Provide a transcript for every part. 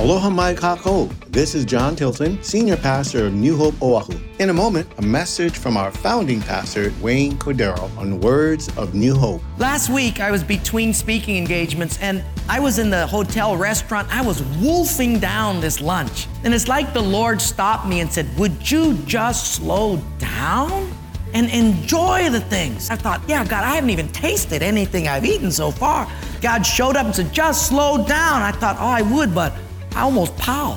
Aloha mai kākou. This is John Tilton, Senior Pastor of New Hope Oahu. In a moment, a message from our founding pastor, Wayne Cordero, on Words of New Hope. Last week, I was between speaking engagements, and I was in the hotel restaurant. I was wolfing down this lunch. And it's like the Lord stopped me and said, would you just slow down and enjoy the things? I thought, yeah, God, I haven't even tasted anything I've eaten so far. God showed up and said, just slow down. I thought, oh, I would, but I almost pow.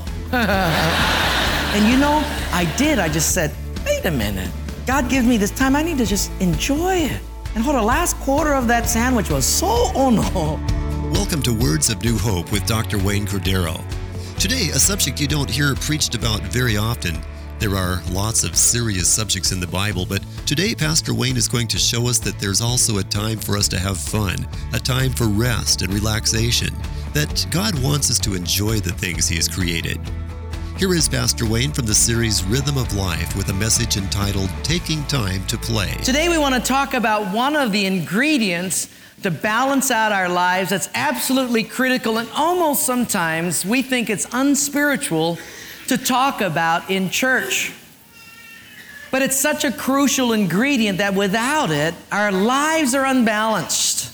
And you know, I did. I just said, wait a minute. God gives me this time. I need to just enjoy it. And the last quarter of that sandwich was so no. Welcome to Words of New Hope with Dr. Wayne Cordero. Today, a subject you don't hear preached about very often. There are lots of serious subjects in the Bible, but today Pastor Wayne is going to show us that there's also a time for us to have fun, a time for rest and relaxation, that God wants us to enjoy the things He has created. Here is Pastor Wayne from the series Rhythm of Life with a message entitled Taking Time to Play. Today we want to talk about one of the ingredients to balance out our lives that's absolutely critical, and almost sometimes we think it's unspiritual to talk about in church. But it's such a crucial ingredient that without it, our lives are unbalanced.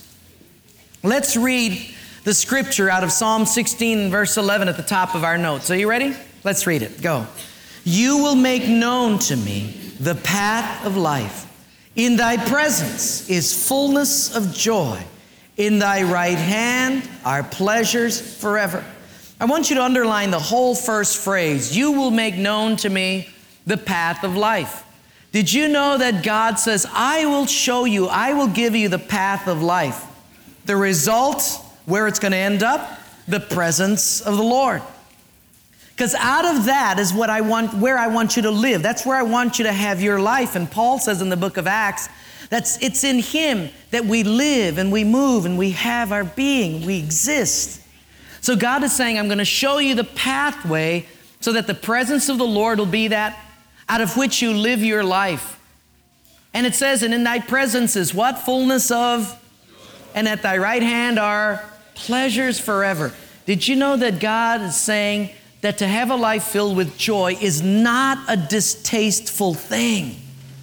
Let's read the scripture out of Psalm 16, verse 11 at the top of our notes. Are you ready? Let's read it. Go. You will make known to me the path of life. In thy presence is fullness of joy. In thy right hand are pleasures forever. I want you to underline the whole first phrase. You will make known to me the path of life. Did you know that God says, I will show you, I will give you the path of life? The result, where it's going to end up, the presence of the Lord. Because out of that is where I want you to live. That's where I want you to have your life. And Paul says in the book of Acts, it's in Him that we live and we move and we have our being, we exist. So God is saying, I'm going to show you the pathway so that the presence of the Lord will be that out of which you live your life. And it says, and in thy presence is what? Fullness of, and at thy right hand are pleasures forever. Did you know that God is saying that to have a life filled with joy is not a distasteful thing?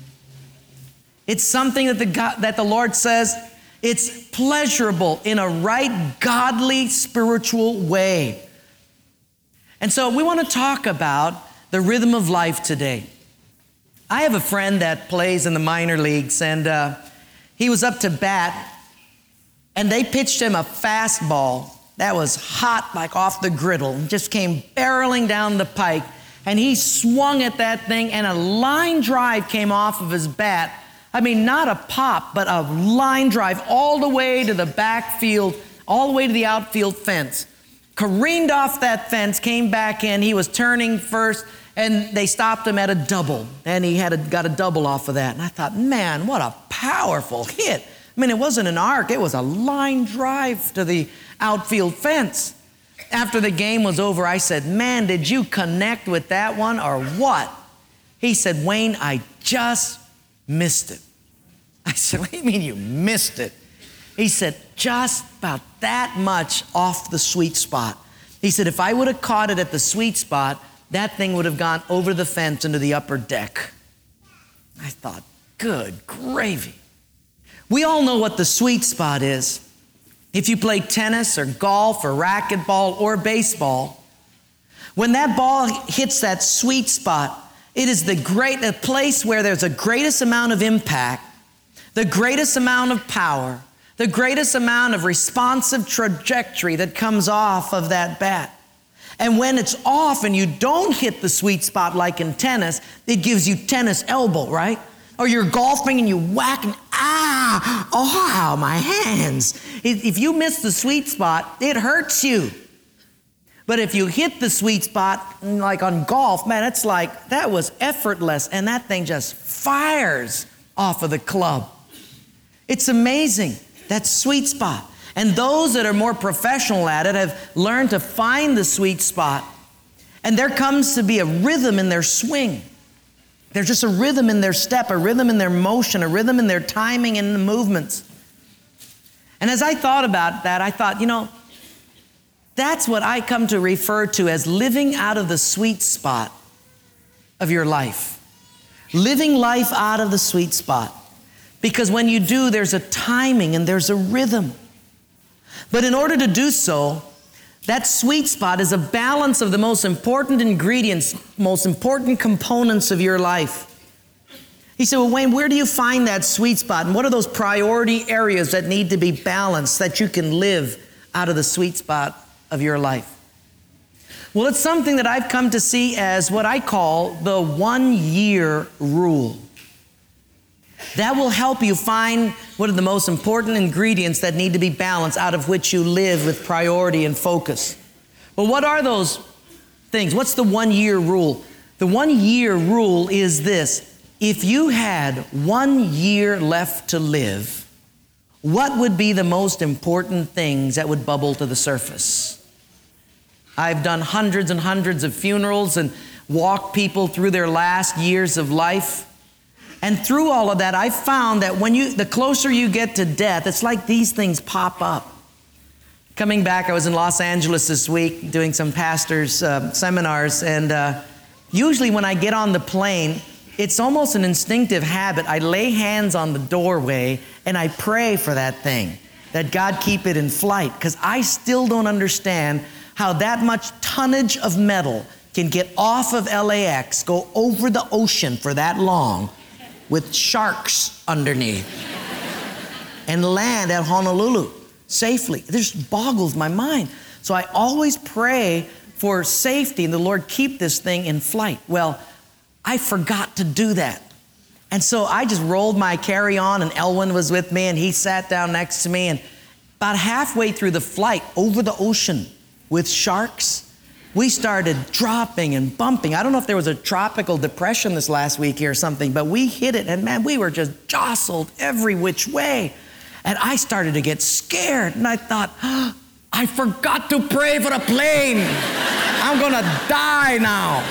It's something that the Lord says, it's pleasurable in a right, godly, spiritual way. And so we want to talk about the rhythm of life today. I have a friend that plays in the minor leagues, and he was up to bat, and they pitched him a fastball that was hot, like off the griddle, and just came barreling down the pike. And he swung at that thing, and a line drive came off of his bat. I mean, not a pop, but a line drive all the way to the backfield, all the way to the outfield fence. Careened off that fence, came back in. He was turning first, and they stopped him at a double. And he got a double off of that. And I thought, man, what a powerful hit. I mean, it wasn't an arc. It was a line drive to the outfield fence. After the game was over, I said, man, did you connect with that one or what? He said, Wayne, I just missed it. I said, what do you mean you missed it? He said, just about that much off the sweet spot. He said, if I would have caught it at the sweet spot, that thing would have gone over the fence into the upper deck. I thought, good gravy. We all know what the sweet spot is. If you play tennis or golf or racquetball or baseball, when that ball hits that sweet spot, it is the place where there's the greatest amount of impact, the greatest amount of power, the greatest amount of responsive trajectory that comes off of that bat. And when it's off and you don't hit the sweet spot like in tennis, it gives you tennis elbow, right? Or you're golfing and you whack and my hands. If you miss the sweet spot, it hurts you. But if you hit the sweet spot, like on golf, man, it's like, that was effortless, and that thing just fires off of the club. It's amazing, that sweet spot. And those that are more professional at it have learned to find the sweet spot. And there comes to be a rhythm in their swing. There's just a rhythm in their step, a rhythm in their motion, a rhythm in their timing and the movements. And as I thought about that, I thought, That's what I come to refer to as living out of the sweet spot of your life. Living life out of the sweet spot. Because when you do, there's a timing and there's a rhythm. But in order to do so, that sweet spot is a balance of the most important ingredients, most important components of your life. He said, well, Wayne, where do you find that sweet spot? And what are those priority areas that need to be balanced that you can live out of the sweet spot of your life? Well, it's something that I've come to see as what I call the 1 year rule. That will help you find what are the most important ingredients that need to be balanced out of which you live with priority and focus. Well, what are those things? What's the 1 year rule? The 1 year rule is this. If you had 1 year left to live, what would be the most important things that would bubble to the surface? I've done hundreds and hundreds of funerals and walked people through their last years of life. And through all of that, I found that the closer you get to death, it's like these things pop up. Coming back, I was in Los Angeles this week doing some pastors' seminars, and usually when I get on the plane, it's almost an instinctive habit. I lay hands on the doorway and I pray for that thing, that God keep it in flight, because I still don't understand how that much tonnage of metal can get off of LAX, go over the ocean for that long with sharks underneath and land at Honolulu safely. It just boggles my mind. So I always pray for safety and the Lord keep this thing in flight. Well, I forgot to do that. And so I just rolled my carry-on, and Elwin was with me, and he sat down next to me, and about halfway through the flight over the ocean with sharks, we started dropping and bumping. I don't know if there was a tropical depression this last week here or something, but we hit it, and man, we were just jostled every which way. And I started to get scared, and I thought, I forgot to pray for the plane. I'm gonna die now.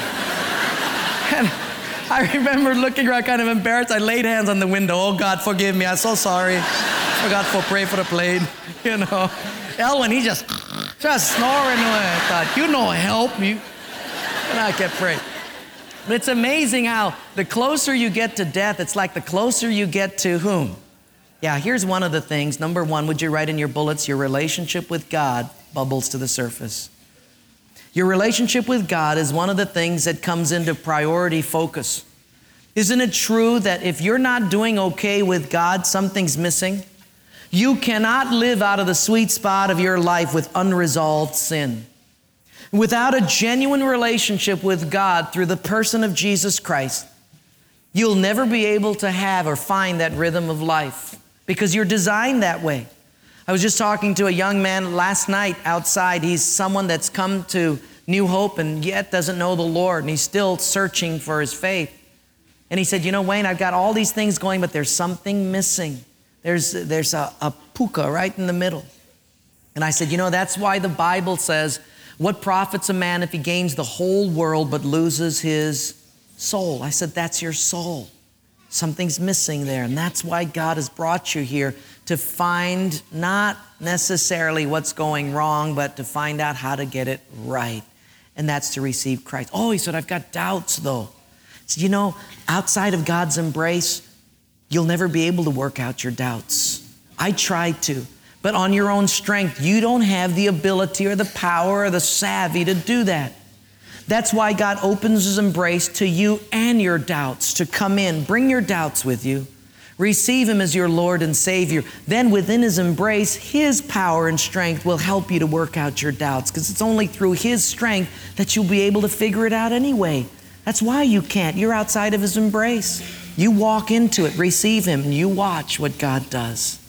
And I remember looking around kind of embarrassed. I laid hands on the window. Oh, God, forgive me. I'm so sorry. Forgot to pray for the plane. You know. Elwin, he just snoring away. I thought, help you. And I kept praying. But it's amazing how the closer you get to death, it's like the closer you get to whom? Yeah, here's one of the things. Number one, would you write in your bullets, your relationship with God bubbles to the surface. Your relationship with God is one of the things that comes into priority focus. Isn't it true that if you're not doing okay with God, something's missing? You cannot live out of the sweet spot of your life with unresolved sin. Without a genuine relationship with God through the person of Jesus Christ, you'll never be able to have or find that rhythm of life because you're designed that way. I was just talking to a young man last night outside. He's someone that's come to New Hope and yet doesn't know the Lord, and he's still searching for his faith. And he said, Wayne, I've got all these things going, but there's something missing. There's a puka right in the middle. And I said, that's why the Bible says, what profits a man if he gains the whole world but loses his soul? I said, that's your soul. Something's missing there. And that's why God has brought you here, to find not necessarily what's going wrong, but to find out how to get it right. And that's to receive Christ. Oh, he said, I've got doubts though. So, outside of God's embrace, you'll never be able to work out your doubts. I tried to, but on your own strength, you don't have the ability or the power or the savvy to do that. That's why God opens his embrace to you and your doubts to come in. Bring your doubts with you. Receive him as your Lord and Savior. Then within his embrace, his power and strength will help you to work out your doubts, because it's only through his strength that you'll be able to figure it out anyway. That's why you can't. You're outside of his embrace. You walk into it, receive him, and you watch what God does.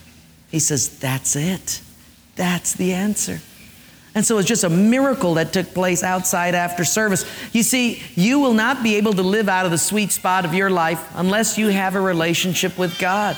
He says, that's it. That's the answer. And so it's just a miracle that took place outside after service. You see, you will not be able to live out of the sweet spot of your life unless you have a relationship with God.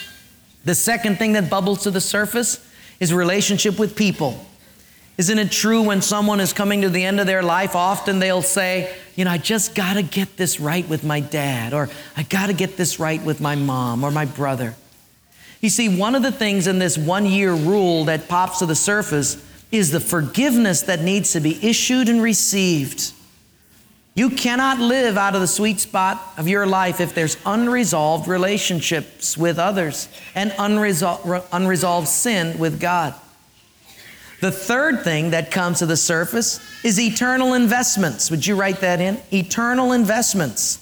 The second thing that bubbles to the surface is relationship with people. Isn't it true when someone is coming to the end of their life, often they'll say, I just got to get this right with my dad, or I got to get this right with my mom or my brother. You see, one of the things in this 1 year rule that pops to the surface is the forgiveness that needs to be issued and received. You cannot live out of the sweet spot of your life if there's unresolved relationships with others and unresolved sin with God. The third thing that comes to the surface is eternal investments. Would you write that in? Eternal investments.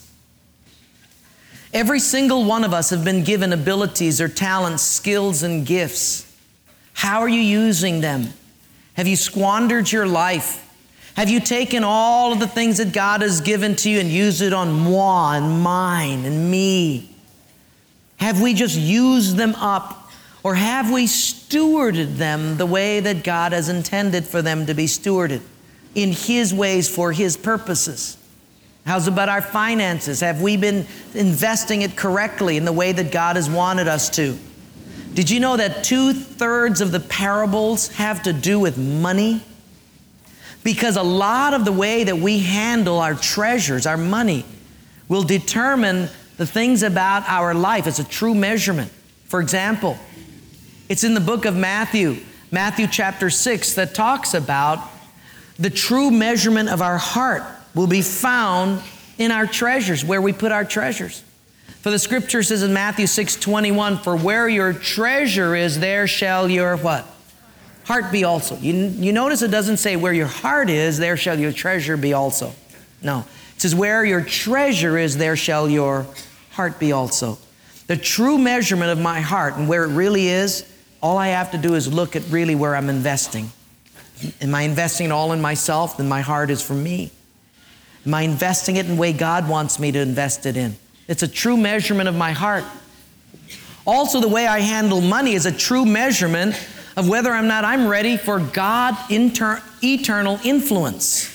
Every single one of us have been given abilities or talents, skills, and gifts. How are you using them? Have you squandered your life? Have you taken all of the things that God has given to you and used it on moi and mine and me? Have we just used them up? Or have we stewarded them the way that God has intended for them to be stewarded in His ways for His purposes? How's about our finances? Have we been investing it correctly in the way that God has wanted us to? Did you know that 2/3 of the parables have to do with money? Because a lot of the way that we handle our treasures, our money, will determine the things about our life. It's a true measurement. For example, it's in the book of Matthew chapter 6, that talks about the true measurement of our heart will be found in our treasures, where we put our treasures. For the scripture says in Matthew 6:21, for where your treasure is, there shall your what? Heart be also. You notice it doesn't say where your heart is, there shall your treasure be also. No. It says where your treasure is, there shall your heart be also. The true measurement of my heart and where it really is, all I have to do is look at really where I'm investing. Am I investing it all in myself? Then my heart is for me. Am I investing it in the way God wants me to invest it in? It's a true measurement of my heart. Also, the way I handle money is a true measurement of whether or not I'm ready for God's eternal influence.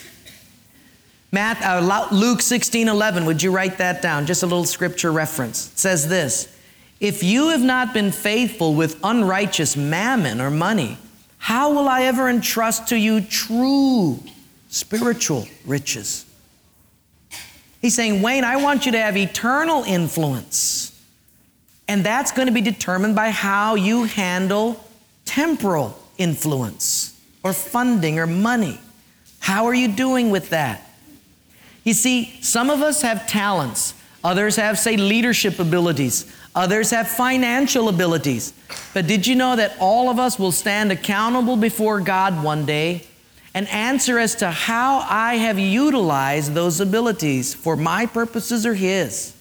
Luke 16:11, would you write that down? Just a little scripture reference. It says this, if you have not been faithful with unrighteous mammon or money, how will I ever entrust to you true spiritual riches? He's saying, Wayne, I want you to have eternal influence. And that's going to be determined by how you handle temporal influence or funding or money. How are you doing with that? You see, some of us have talents. Others have, say, leadership abilities. Others have financial abilities. But did you know that all of us will stand accountable before God one day and answer as to how I have utilized those abilities for my purposes or His?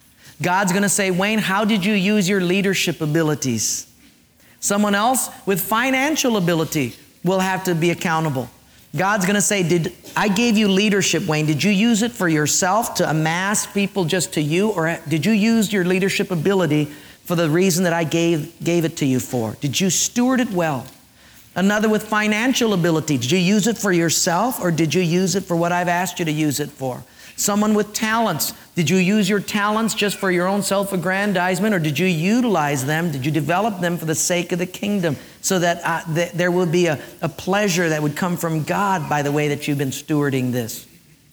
God's going to say, Wayne, how did you use your leadership abilities? Someone else with financial ability will have to be accountable. God's going to say, I gave you leadership, Wayne. Did you use it for yourself to amass people just to you? Or did you use your leadership ability for the reason that I gave it to you for? Did you steward it well? Another with financial ability. Did you use it for yourself or did you use it for what I've asked you to use it for? Someone with talents. Did you use your talents just for your own self-aggrandizement or did you utilize them? Did you develop them for the sake of the kingdom so that there would be a pleasure that would come from God by the way that you've been stewarding this?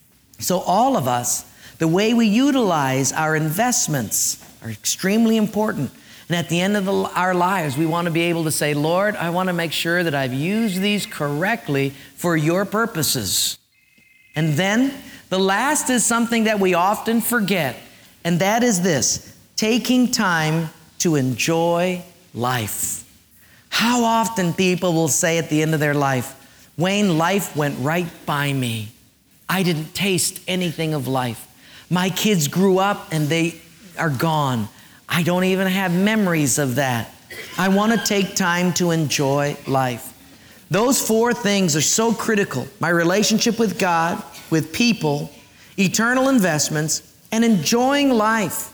So all of us, the way we utilize our investments are extremely important. And at the end of our lives, we want to be able to say, Lord, I want to make sure that I've used these correctly for your purposes. And then the last is something that we often forget, and that is this, taking time to enjoy life. How often people will say at the end of their life, Wayne, life went right by me. I didn't taste anything of life. My kids grew up and they are gone. I don't even have memories of that. I want to take time to enjoy life. Those four things are so critical. My relationship with God, with people, eternal investments, and enjoying life.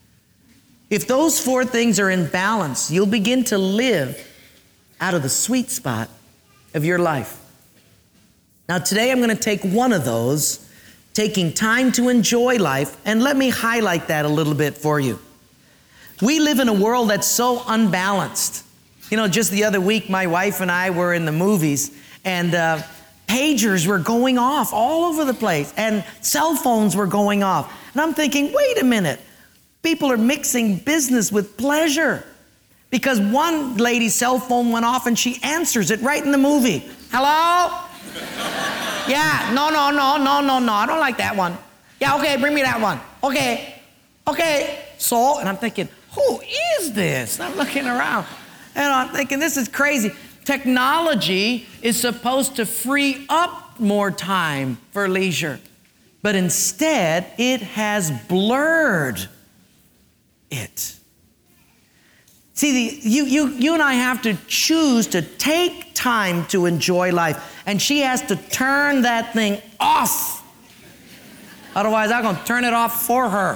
If those four things are in balance, you'll begin to live out of the sweet spot of your life. Now today I'm going to take one of those, taking time to enjoy life, and let me highlight that a little bit for you. We live in a world that's so unbalanced. You know, just the other week, my wife and I were in the movies, and pagers were going off all over the place, and cell phones were going off. And I'm thinking, wait a minute. People are mixing business with pleasure. Because one lady's cell phone went off, and she answers it right in the movie. Hello? Yeah, no, I don't like that one. Yeah, okay, bring me that one. Okay, so, and I'm thinking, who is this? I'm looking around, and I'm thinking, this is crazy. Technology is supposed to free up more time for leisure, but instead, it has blurred it. See, you and I have to choose to take time to enjoy life, and she has to turn that thing off. Otherwise, I'm going to turn it off for her.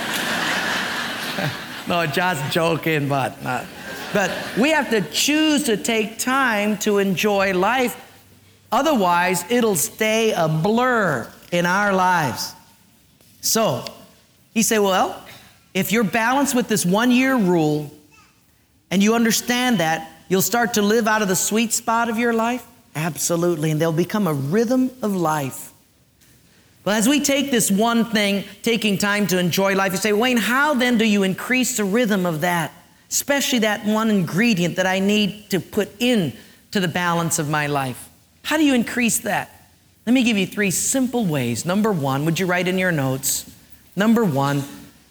No, just joking, but we have to choose to take time to enjoy life. Otherwise, it'll stay a blur in our lives. So, you say, well, if you're balanced with this 1-year rule, and you understand that, you'll start to live out of the sweet spot of your life? Absolutely, and they'll become a rhythm of life. Well, as we take this one thing, taking time to enjoy life, you say, Wayne, how then do you increase the rhythm of that? Especially that one ingredient that I need to put in to the balance of my life. How do you increase that? Let me give you 3 simple ways. Number 1, would you write in your notes? Number 1,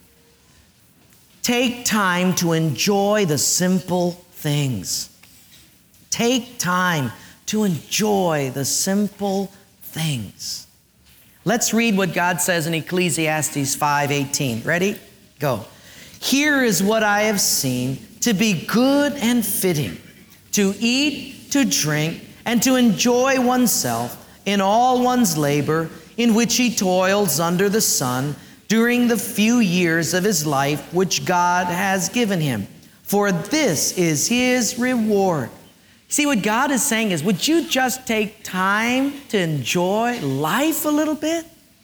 take time to enjoy the simple things. Take time to enjoy the simple things. Let's read what God says in Ecclesiastes 5:18. Ready? Go. Here is what I have seen to be good and fitting, to eat, to drink, and to enjoy oneself in all one's labor in which he toils under the sun, during the few years of his life which God has given him. For this is his reward. See, what God is saying is, would you just take time to enjoy life a little bit?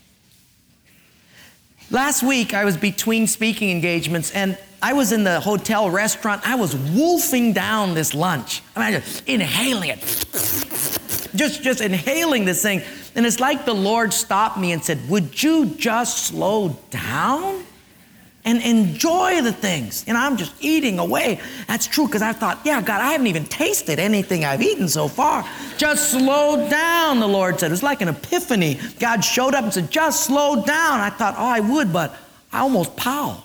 Last week, I was between speaking engagements, and I was in the hotel restaurant. I was wolfing down this lunch. I mean, just inhaling it. Just inhaling this thing. And it's like the Lord stopped me and said, would you just slow down and enjoy the things? And I'm just eating away. That's true, because I thought, yeah, God, I haven't even tasted anything I've eaten so far. Just slow down, the Lord said. It was like an epiphany. God showed up and said, just slow down. I thought, oh, I would, but I almost pow.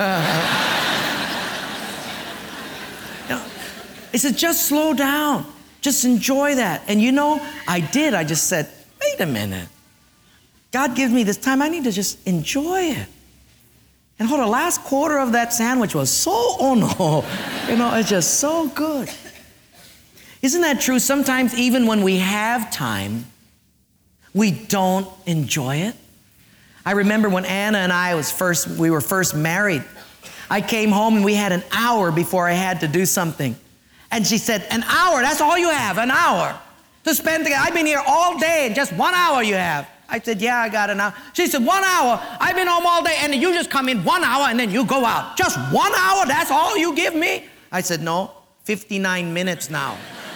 He said, just slow down. Just enjoy that. And you know, I did. I just said, wait a minute. God gives me this time. I need to just enjoy it. And the last quarter of that sandwich was so, it's just so good. Isn't that true? Sometimes even when we have time, we don't enjoy it. I remember when Anna and I we were first married. I came home and we had an hour before I had to do something. And she said, an hour, that's all you have, an hour to spend together. I've been here all day and just 1 hour you have. I said, yeah, I got an hour. She said, 1 hour, I've been home all day, and then you just come in 1 hour and then you go out. Just 1 hour, that's all you give me? I said, no, 59 minutes now.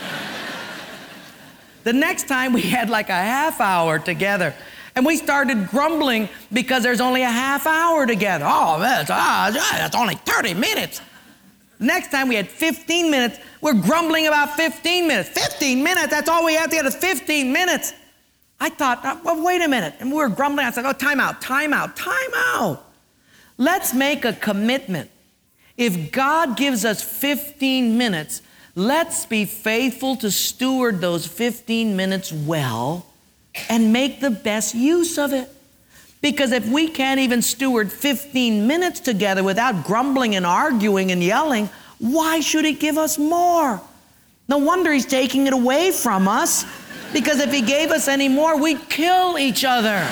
The next time we had like a half hour together, and we started grumbling because there's only a half hour together. Oh, man, that's only 30 minutes. Next time we had 15 minutes, we're grumbling about 15 minutes. 15 minutes, that's all we have to get is 15 minutes. I thought, well, wait a minute. And we were grumbling. I said, oh, time out. Let's make a commitment. If God gives us 15 minutes, let's be faithful to steward those 15 minutes well and make the best use of it. Because if we can't even steward 15 minutes together without grumbling and arguing and yelling, why should he give us more? No wonder he's taking it away from us, because if he gave us any more, we'd kill each other.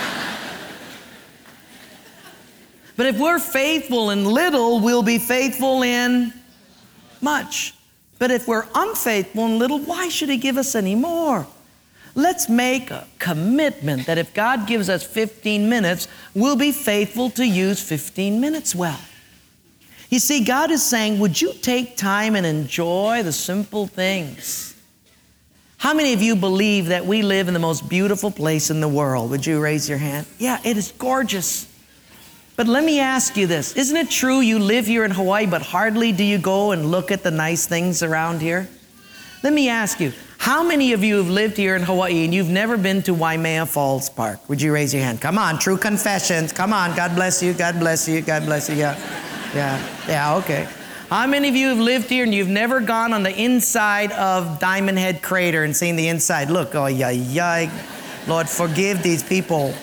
But if we're faithful in little, we'll be faithful in much. But if we're unfaithful in little, why should he give us any more? Let's make a commitment that if God gives us 15 minutes, we'll be faithful to use 15 minutes well. You see, God is saying, would you take time and enjoy the simple things? How many of you believe that we live in the most beautiful place in the world? Would you raise your hand? Yeah, it is gorgeous. But let me ask you this. Isn't it true you live here in Hawaii, but hardly do you go and look at the nice things around here? Let me ask you, How many of you have lived here in Hawaii and you've never been to Waimea Falls Park? Would you raise your hand? Come on, true confessions. Come on, God bless you, God bless you, God bless you. Yeah, okay. How many of you have lived here and you've never gone on the inside of Diamond Head Crater and seen the inside? Look, oh, yay. Lord, forgive these people.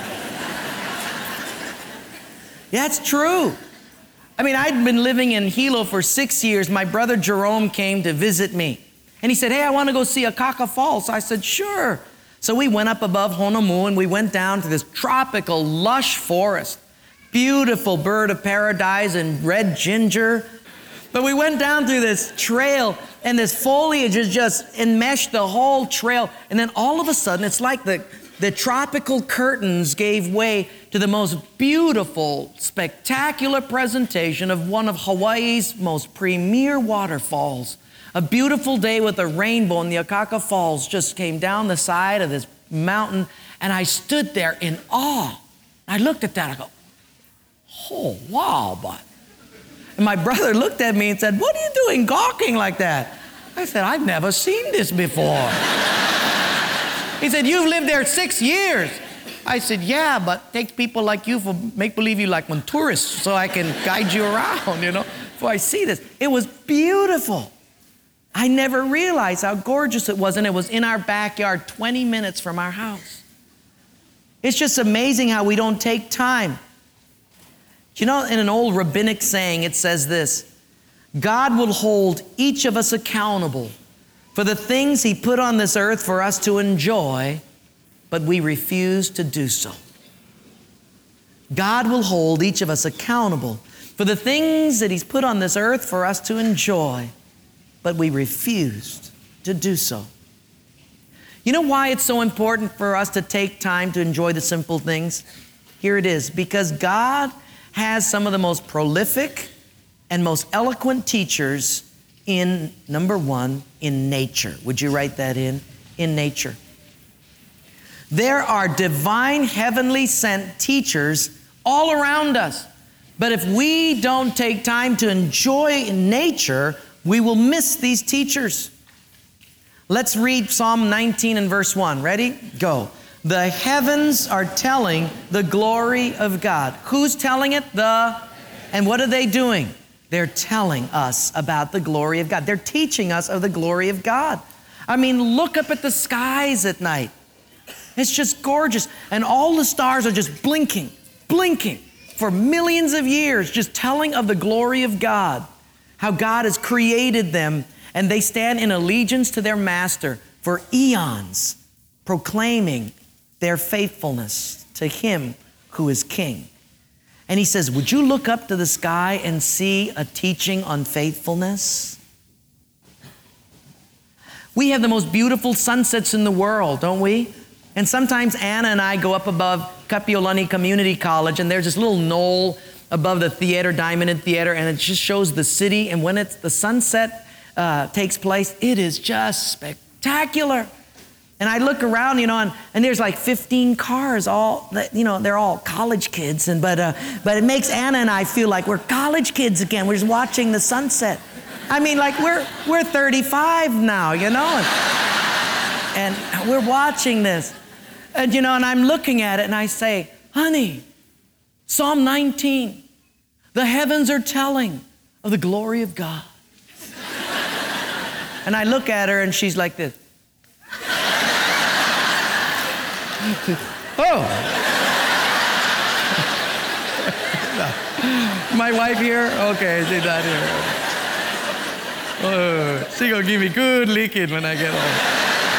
Yeah, it's true. I mean, I'd been living in Hilo for 6 years. My brother Jerome came to visit me. And he said, hey, I want to go see Akaka Falls. I said, sure. So we went up above Honomu and we went down to this tropical, lush forest. Beautiful bird of paradise and red ginger. But we went down through this trail and this foliage is just enmeshed the whole trail. And then all of a sudden, it's like the tropical curtains gave way to the most beautiful, spectacular presentation of one of Hawaii's most premier waterfalls. A beautiful day with a rainbow, and the Akaka Falls just came down the side of this mountain, and I stood there in awe. I looked at that, I go, oh, wow, but. And my brother looked at me and said, what are you doing gawking like that? I said, I've never seen this before. He said, you've lived there 6 years. I said, yeah, but it takes people like you for make-believe you like one tourists so I can guide you around, before I see this. It was beautiful. I never realized how gorgeous it was, and it was in our backyard 20 minutes from our house. It's just amazing how we don't take time. In an old rabbinic saying, it says this, God will hold each of us accountable for the things He put on this earth for us to enjoy, but we refuse to do so. God will hold each of us accountable for the things that He's put on this earth for us to enjoy, but we refused to do so. You know why it's so important for us to take time to enjoy the simple things? Here it is, because God has some of the most prolific and most eloquent teachers in, number one, in nature. Would you write that in? In nature. There are divine, heavenly sent teachers all around us. But if we don't take time to enjoy nature, we will miss these teachers. Let's read Psalm 19 and verse 1. Ready? Go. The heavens are telling the glory of God. Who's telling it? And what are they doing? They're telling us about the glory of God. They're teaching us of the glory of God. I mean, look up at the skies at night. It's just gorgeous. And all the stars are just blinking for millions of years, just telling of the glory of God, how God has created them, and they stand in allegiance to their master for eons, proclaiming their faithfulness to Him who is King. And He says, would you look up to the sky and see a teaching on faithfulness? We have the most beautiful sunsets in the world, don't we? And sometimes Anna and I go up above Kapiolani Community College, and there's this little knoll above the theater, Diamond Head Theater, and it just shows the city. And when the sunset takes place, it is just spectacular. And I look around, and there's like 15 cars, all, they're all college kids. But it makes Anna and I feel like we're college kids again. We're just watching the sunset. I mean, like we're 35 now, and we're watching this. And, and I'm looking at it and I say, honey, Psalm 19, the heavens are telling of the glory of God. And I look at her and she's like this. Oh. My wife here? Okay, she's not here. Oh, she gonna give me good licking when I get home.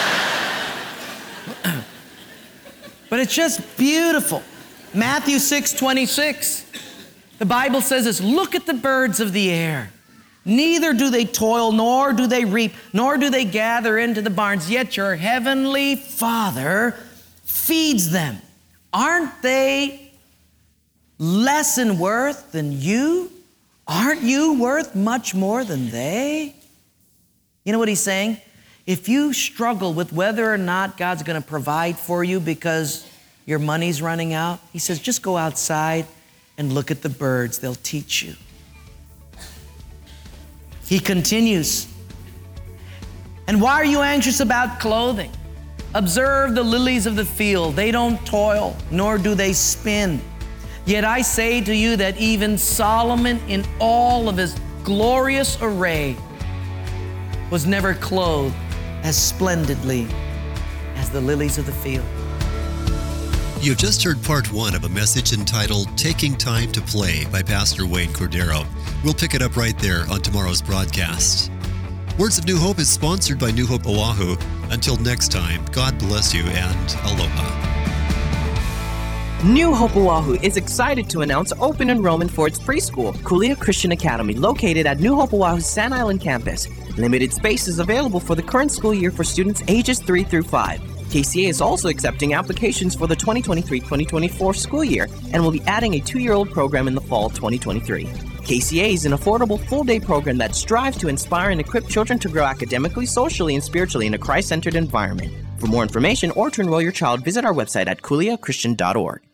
But it's just beautiful. Matthew 6:26. The Bible says this, look at the birds of the air. Neither do they toil, nor do they reap, nor do they gather into the barns, yet your heavenly Father feeds them. Aren't they less in worth than you? Aren't you worth much more than they? You know what He's saying? If you struggle with whether or not God's going to provide for you because your money's running out, He says, just go outside and look at the birds. They'll teach you. He continues. And why are you anxious about clothing? Observe the lilies of the field. They don't toil, nor do they spin. Yet I say to you that even Solomon in all of his glorious array was never clothed as splendidly as the lilies of the field. You've just heard part one of a message entitled Taking Time to Play by Pastor Wayne Cordero. We'll pick it up right there on tomorrow's broadcast. Words of New Hope is sponsored by New Hope Oahu. Until next time, God bless you and aloha. New Hope Oahu is excited to announce open enrollment for its preschool, Kulia Christian Academy, located at New Hope Oahu's Sand Island campus. Limited space is available for the current school year for students ages 3 through 5. KCA is also accepting applications for the 2023-2024 school year and will be adding a 2-year-old program in the fall 2023. KCA is an affordable full-day program that strives to inspire and equip children to grow academically, socially, and spiritually in a Christ-centered environment. For more information or to enroll your child, visit our website at kuliachristian.org.